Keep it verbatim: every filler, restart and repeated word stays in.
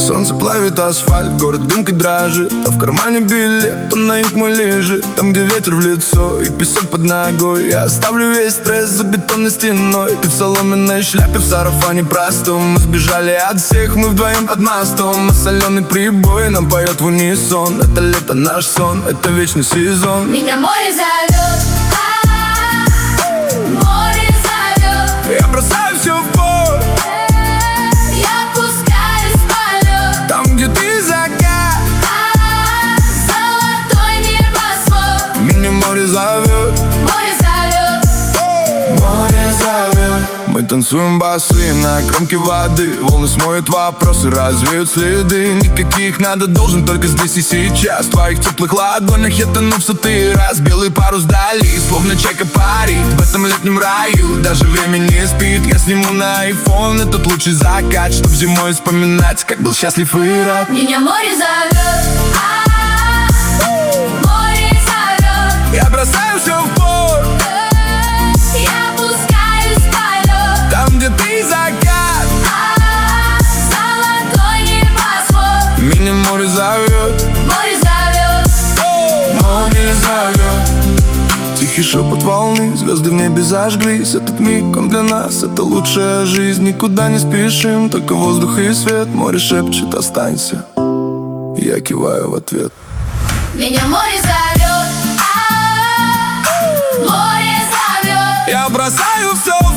Солнце плавит асфальт, город дымкой дрожит, а в кармане билет, он на юг мой лежит. Там, где ветер в лицо и песок под ногой, я оставлю весь стресс за бетонной стеной. Ты в соломенной шляпе, в сарафане простом. Мы сбежали от всех, мы вдвоем под мостом. А соленый прибой нам поет в унисон. Это лето наш сон, это вечный сезон. Меня море зовет, море зовет. Я бросаю все в бой, Я пускаюсь в полет. там, где ты закат, Золотой небосвод. меня море зовет, Море зовет. море зовет. Мы танцуем басы на кромке воды. Волны смоют вопросы, развеют следы. Никаких надо должен, только здесь и сейчас. В твоих теплых ладонях я тону в сотый раз. Белый парус вдали, словно чайка парит в этом летнем раю. Даже время не спит. Я сниму на айфон этот лучший закат, чтоб зимой вспоминать, как был счастлив и рад. Меня море зовет, море зовет. Я бросаю все в бой, Я пускаюсь в полет. там, где ты закат, Золотой небосвод. меня море зовет, Море зовет. море зовет. Тихий шепот волны, звезды в небе зажглись. Этот миг, он для нас, это лучшая жизнь. Никуда не спешим, только воздух и свет. Море шепчет, останься, я киваю в ответ. Меня море зовет, море зовет. Я бросаю все